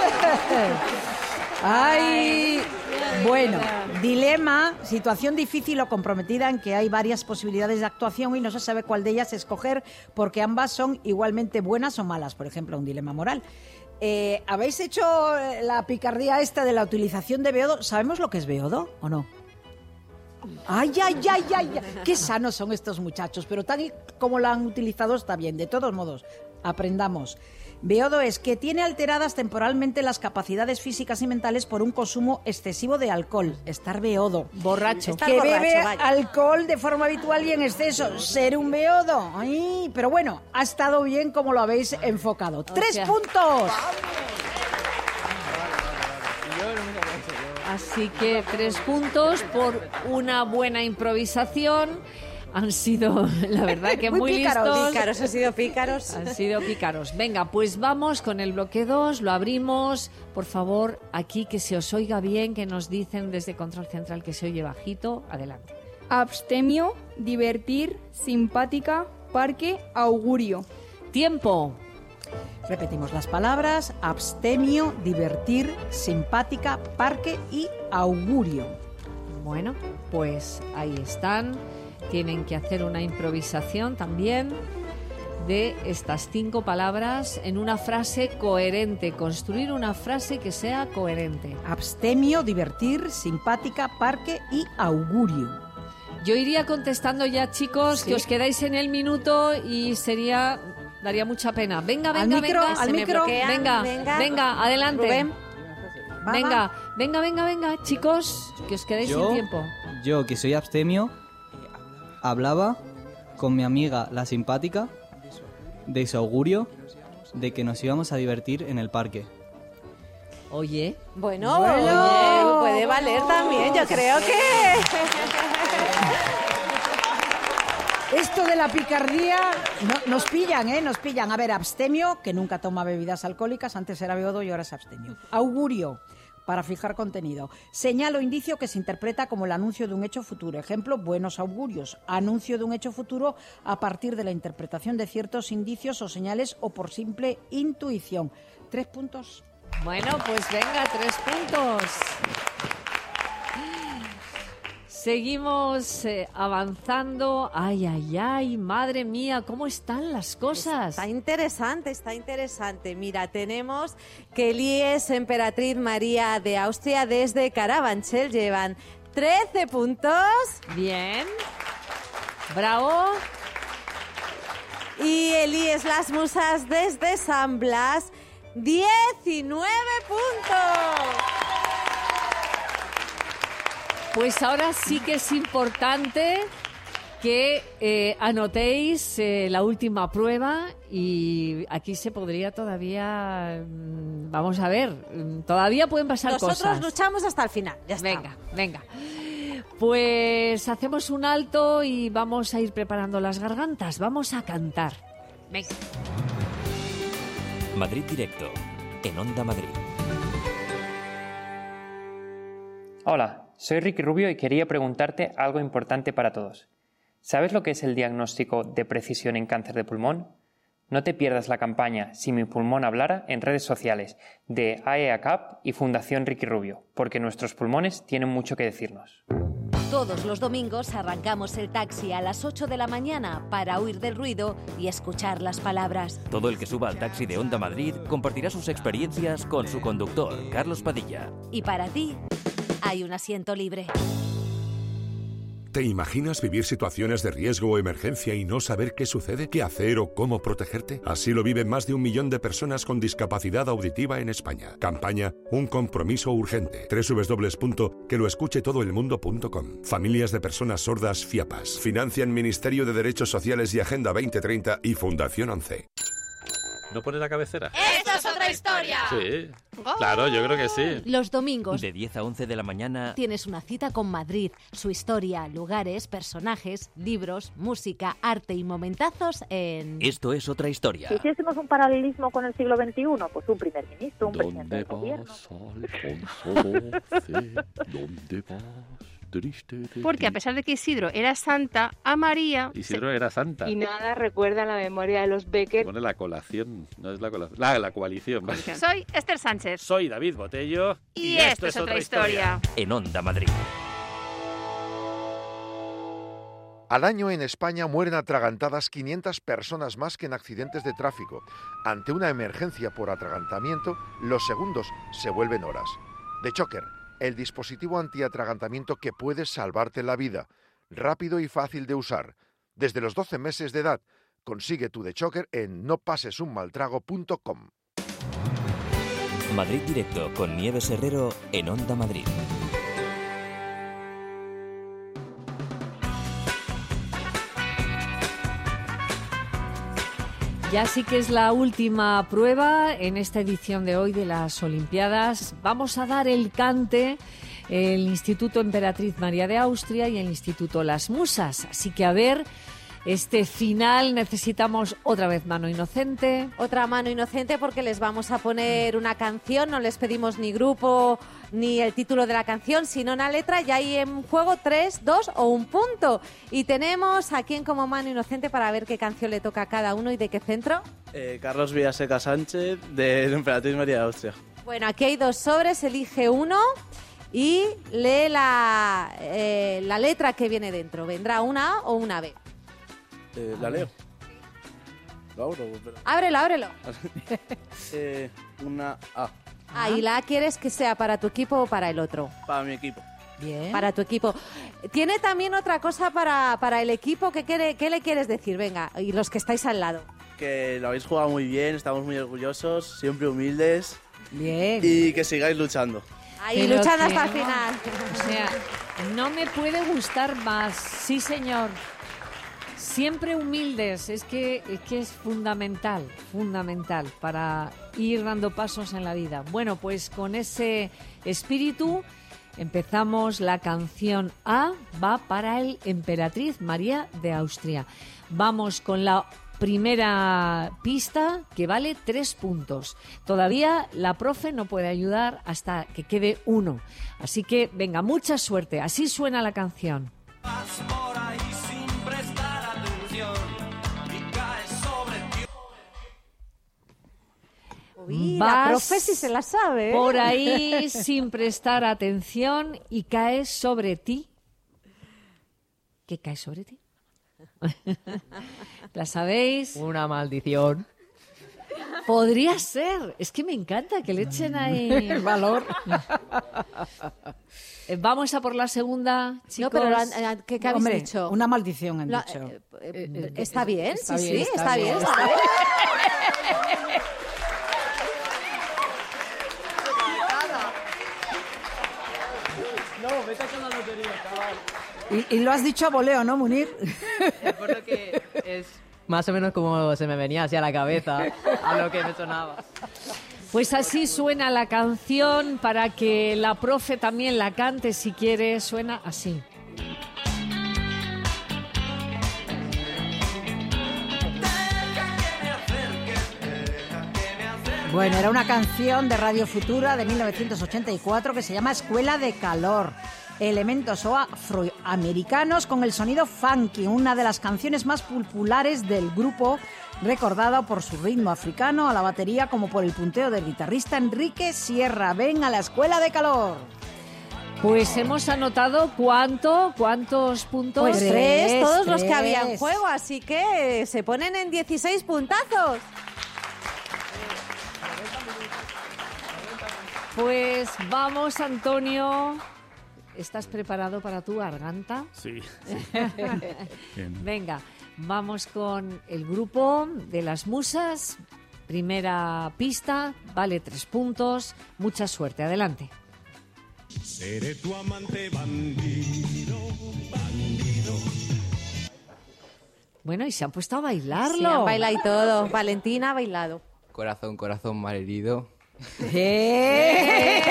¡Ay! Bueno, dilema, situación difícil o comprometida en que hay varias posibilidades de actuación y no se sabe cuál de ellas escoger porque ambas son igualmente buenas o malas. Por ejemplo, un dilema moral. ¿Habéis hecho la picardía esta de la utilización de beodo? ¿Sabemos lo que es beodo o no? ¡Ay! ¡Qué sanos son estos muchachos! Pero tal y como lo han utilizado está bien. De todos modos, aprendamos. Beodo es que tiene alteradas temporalmente las capacidades físicas y mentales por un consumo excesivo de alcohol. Estar beodo. Borracho. Que bebe alcohol de forma habitual y en exceso. Ser un beodo. Ay, pero bueno, ha estado bien como lo habéis enfocado. 3 puntos. Así que 3 puntos por una buena improvisación. Han sido, la verdad, que muy listos. Pícaros, han sido pícaros. Han sido pícaros. Venga, pues vamos con el bloque 2, lo abrimos. Por favor, aquí que se os oiga bien, que nos dicen desde Control Central que se oye bajito. Adelante. Abstemio, divertir, simpática, parque, augurio. Tiempo. Repetimos las palabras: abstemio, divertir, simpática, parque y augurio. Bueno, pues ahí están. Tienen que hacer una improvisación también de estas 5 palabras en una frase coherente. Construir una frase que sea coherente. Abstemio, divertir, simpática, parque y augurio. Yo iría contestando ya, chicos, Sí. que os quedáis en el minuto y daría mucha pena. Venga, Al micro, venga, adelante. Rubén. Venga, chicos, que os quedáis sin tiempo. Yo, que soy abstemio, hablaba con mi amiga la simpática de su augurio de que nos íbamos a divertir en el parque. Oye. Bueno, puede valer también, yo creo que... Esto de la picardía nos pillan, ¿eh? Nos pillan. A ver, abstemio, que nunca toma bebidas alcohólicas, antes era beodo y ahora es abstemio. Augurio, para fijar contenido. Señal o indicio que se interpreta como el anuncio de un hecho futuro. Ejemplo, buenos augurios. Anuncio de un hecho futuro a partir de la interpretación de ciertos indicios o señales o por simple intuición. 3 puntos. Bueno, pues venga, 3 puntos. Seguimos avanzando. Ay, ay, ay, madre mía, ¿cómo están las cosas? Está interesante, está interesante. Mira, tenemos que Elíes Emperatriz María de Austria desde Carabanchel llevan 13 puntos. Bien. Bravo. Y Elíes Las Musas desde San Blas, 19 puntos. Pues ahora sí que es importante que anotéis la última prueba y aquí se podría todavía, vamos a ver, todavía pueden pasar cosas. Nosotros luchamos hasta el final, ya está. Venga, venga. Pues hacemos un alto y vamos a ir preparando las gargantas, vamos a cantar. Venga. Madrid Directo, en Onda Madrid. Hola, soy Ricky Rubio y quería preguntarte algo importante para todos. ¿Sabes lo que es el diagnóstico de precisión en cáncer de pulmón? No te pierdas la campaña Si mi pulmón hablara en redes sociales de AEACAP y Fundación Ricky Rubio, porque nuestros pulmones tienen mucho que decirnos. Todos los domingos arrancamos el taxi a las 8 de la mañana para huir del ruido y escuchar las palabras. Todo el que suba al taxi de Onda Madrid compartirá sus experiencias con su conductor, Carlos Padilla. Y para ti, hay un asiento libre. ¿Te imaginas vivir situaciones de riesgo o emergencia y no saber qué sucede, qué hacer o cómo protegerte? Así lo viven más de 1 millón de personas con discapacidad auditiva en España. Campaña Un compromiso urgente. www.queloescuchetodoelmundo.com. Familias de personas sordas FIAPAS. Financian Ministerio de Derechos Sociales y Agenda 2030 y Fundación 11. ¿No pone la cabecera? ¡Esto es otra historia! Sí, claro, yo creo que sí. Los domingos de 10 a 11 de la mañana tienes una cita con Madrid, su historia, lugares, personajes, libros, música, arte y momentazos en... Esto es otra historia. Si hiciésemos un paralelismo con el siglo XXI, pues un primer ministro, un presidente del gobierno. ¿Dónde vas? Porque a pesar de que Isidro era santa, a María... Isidro era santa. Y nada recuerda la memoria de los Becker. Pone la colación, no es la colación. La coalición. Vale. Soy Esther Sánchez. Soy David Botello. Y esto es otra historia. En Onda Madrid. Al año en España mueren atragantadas 500 personas más que en accidentes de tráfico. Ante una emergencia por atragantamiento, los segundos se vuelven horas. The Choker, el dispositivo antiatragantamiento que puede salvarte la vida. Rápido y fácil de usar. Desde los 12 meses de edad. Consigue tu The Choker en nopasesunmaltrago.com. Madrid Directo con Nieves Herrero en Onda Madrid. Ya sí que es la última prueba en esta edición de hoy de las Olimpiadas. Vamos a dar el cante el Instituto Emperatriz María de Austria y el Instituto Las Musas. Así que a ver, este final necesitamos otra vez mano inocente. Otra mano inocente porque les vamos a poner una canción. No les pedimos ni grupo ni el título de la canción, sino una letra. Y hay en juego 3, 2 o 1 punto. Y tenemos a quien como mano inocente para ver qué canción le toca a cada uno y de qué centro. Carlos Villaseca Sánchez, de Emperatriz María de Austria. Bueno, aquí hay 2 sobres, elige uno y lee la letra que viene dentro. ¿Vendrá una A o una B? ¿La leo? Ábrelo. Una A. ¿Y la A quieres que sea para tu equipo o para el otro? Para mi equipo. Bien. Para tu equipo. Tiene también otra cosa para el equipo. ¿Qué le quieres decir? Venga, y los que estáis al lado. Que lo habéis jugado muy bien, estamos muy orgullosos, siempre humildes. Bien. Y que sigáis luchando. Ahí, luchando hasta el final. O sea, no me puede gustar más. Sí, señor. Siempre humildes, es que es fundamental para ir dando pasos en la vida. Bueno, pues con ese espíritu Empezamos, la canción A va para el Emperatriz María de Austria. Vamos con la primera pista, que vale 3 puntos. Todavía la profe no puede ayudar hasta que quede 1. Así que, venga, mucha suerte. Así suena la canción. Vas por ahí sin prestar atención y caes sobre ti. Uy, la profe sí se la sabe, ¿eh? Por ahí sin prestar atención y caes sobre ti. ¿Qué cae sobre ti? ¿La sabéis? Una maldición. Podría ser. Es que me encanta que le echen ahí el valor. Vamos a por la segunda, chicos. No, pero ¿qué habéis Hombre, dicho? una maldición han dicho. Está bien, está sí, bien, sí, está bien. No, me está echando la lotería, chaval. Y lo has dicho a voleo, ¿no, Munir? Recuerdo que es más o menos como se me venía así a la cabeza, a lo que me sonaba. Pues así suena la canción, para que la profe también la cante si quiere. Suena así. Bueno, era una canción de Radio Futura de 1984 que se llama Escuela de Calor. Elementos afroamericanos con el sonido funky, una de las canciones más populares del grupo, recordada por su ritmo africano a la batería como por el punteo del guitarrista Enrique Sierra. Ven a la Escuela de Calor. Pues hemos anotado ¿cuántos puntos? Pues 3, todos los que 3. había en juego, así que se ponen en 16 puntazos. Pues vamos, Antonio. ¿Estás preparado para tu garganta? Sí. Venga, vamos con el grupo de las musas. Primera pista, vale 3 puntos. Mucha suerte, adelante. Seré tu amante bandido, bandido. Bueno, y se han puesto a bailarlo. Sí, han bailado y todo. Valentina ha bailado. Corazón, corazón malherido. ¡Qué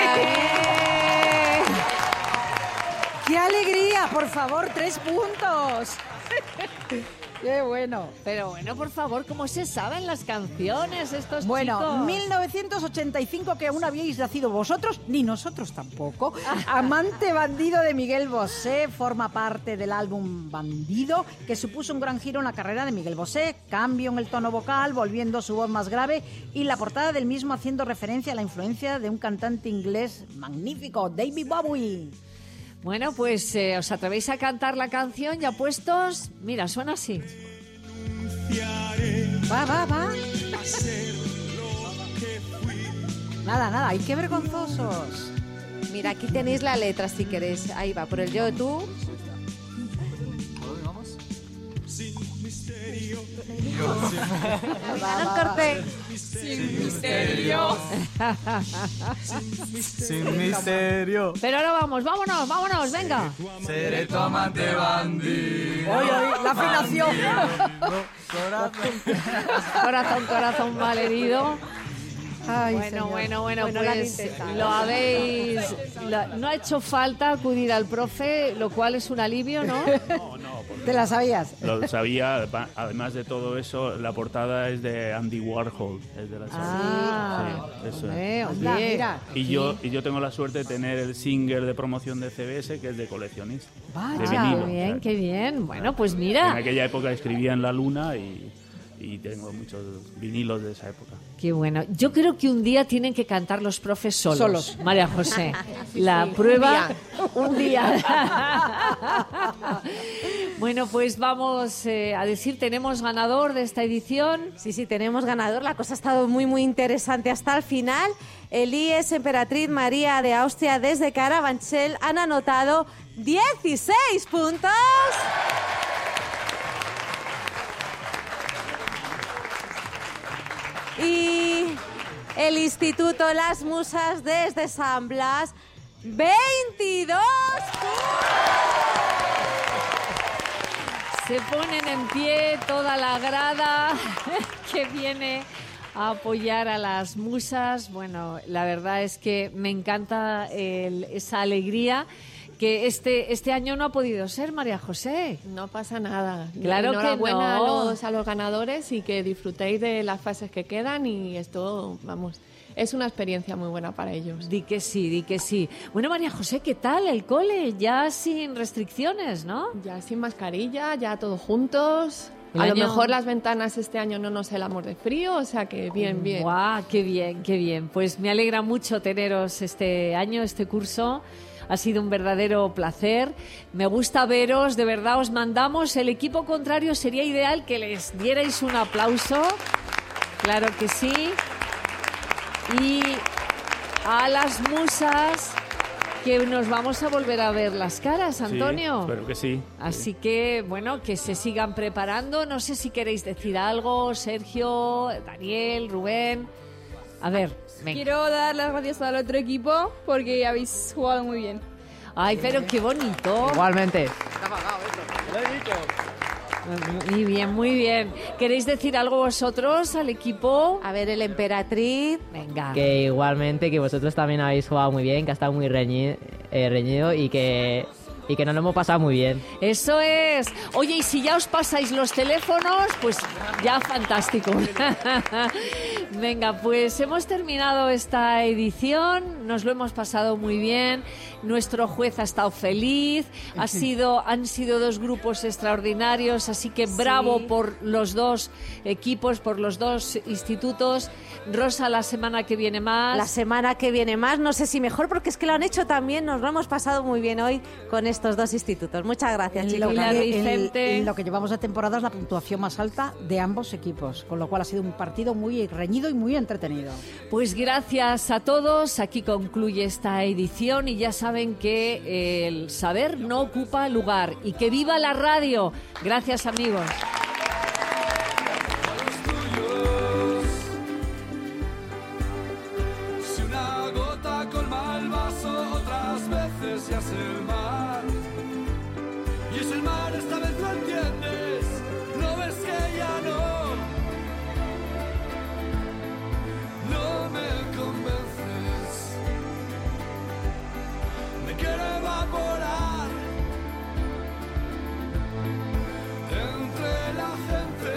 alegría! Por favor, 3 puntos. ¡Qué bueno! Pero bueno, por favor, ¿cómo se saben las canciones estos Bueno, chicos? 1985, que aún habíais nacido vosotros, ni nosotros tampoco. Amante bandido de Miguel Bosé forma parte del álbum Bandido, que supuso un gran giro en la carrera de Miguel Bosé. Cambio en el tono vocal, volviendo su voz más grave, y la portada del mismo haciendo referencia a la influencia de un cantante inglés magnífico, David Bowie. Bueno, pues os atrevéis a cantar la canción ya puestos. Mira, suena así. Va. Nada, ay, qué vergonzosos. Mira, aquí tenéis la letra si queréis. Ahí va, por el yo, tú. Sin misterio. No corté. Sin misterio. Sin misterio. Pero ahora vámonos, venga. Seré tu amante bandido. Oye, la afinación. Corazón malherido. Ay, bueno, Bueno, la pues intenta. lo habéis... no ha hecho falta acudir al profe, lo cual es un alivio, ¿no? No, porque ¿Te la sabías? lo sabía. Además de todo eso, la portada es de Andy Warhol. Es de la sí, eso es. Hombre, Mira. Y yo tengo la suerte de tener el single de promoción de CBS, que es de coleccionista. Vaya. De vinilo. Qué bien, qué bien. Bueno, pues En mira, aquella época escribía en La Luna y tengo muchos vinilos de esa época. qué bueno. Yo creo que un día tienen que cantar los profes solos. María José. La sí, prueba un día. Bueno, pues vamos a decir, tenemos ganador de esta edición. Sí, tenemos ganador. La cosa ha estado muy, muy interesante hasta el final. Elías Emperatriz María de Austria desde Carabanchel han anotado 16 puntos. Y el Instituto Las Musas desde San Blas, 22 Se ponen en pie toda la grada que viene a apoyar a las musas. Bueno, la verdad es que me encanta esa alegría que este año no ha podido ser, María José. No pasa nada. Claro que no. A los ganadores y que disfrutéis de las fases que quedan y esto, vamos, es una experiencia muy buena para ellos. Di que sí, di que sí. Bueno, María José, ¿qué tal el cole? Ya sin restricciones, ¿no? Ya sin mascarilla, ya todos juntos. A lo mejor las ventanas este año no nos helamos de frío, o sea que bien, bien. ¡Guau! ¡Qué bien, qué bien! Pues me alegra mucho teneros este año, este curso. Ha sido un verdadero placer. Me gusta veros, de verdad os mandamos. El equipo contrario sería ideal que les dierais un aplauso. Claro que sí. Y a las musas, que nos vamos a volver a ver las caras, Antonio. Sí, espero que sí. Así que, bueno, que se sigan preparando. No sé si queréis decir algo, Sergio, Daniel, Rubén. A ver, venga. Quiero dar las gracias al otro equipo porque habéis jugado muy bien. Ay, pero qué bonito. Igualmente. Muy bien, muy bien. ¿Queréis decir algo vosotros al equipo? A ver, el Emperatriz. Venga. Que igualmente, que vosotros también habéis jugado muy bien, que ha estado muy reñido y que nos lo hemos pasado muy bien. Eso es. Oye, y si ya os pasáis los teléfonos, pues ya fantástico. Venga, pues hemos terminado esta edición, nos lo hemos pasado muy bien, nuestro juez ha estado feliz, han sido dos grupos extraordinarios, así que bravo por los dos equipos, por los dos institutos. Rosa, la semana que viene más. La semana que viene más, no sé si mejor, porque es que lo han hecho también, nos lo hemos pasado muy bien hoy con estos dos institutos. Muchas gracias, chicos. En lo que llevamos de temporada es la puntuación más alta de ambos equipos, con lo cual ha sido un partido muy reñido y muy entretenido. Pues gracias a todos, aquí concluye esta edición y ya saben que el saber no ocupa lugar y que viva la radio. Gracias, amigos. Si una gota colma el vaso, otras veces se hace el mar. Y es el mar, esta vez lo entiendes, no ves que ya no me convences. Me quiero evaporar entre la gente.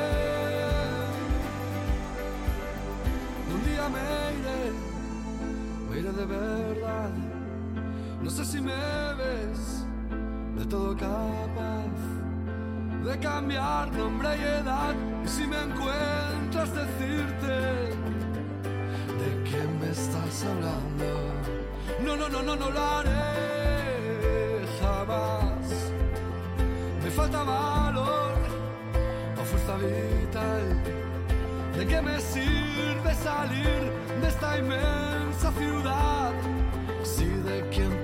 Un día me iré de verdad. No sé si me ves de todo capaz de cambiar nombre y edad. Y si me encuentras decirte de quién me estás hablando. No lo haré jamás. Me falta valor o fuerza vital. ¿De qué me sirve salir de esta inmensa ciudad si de quien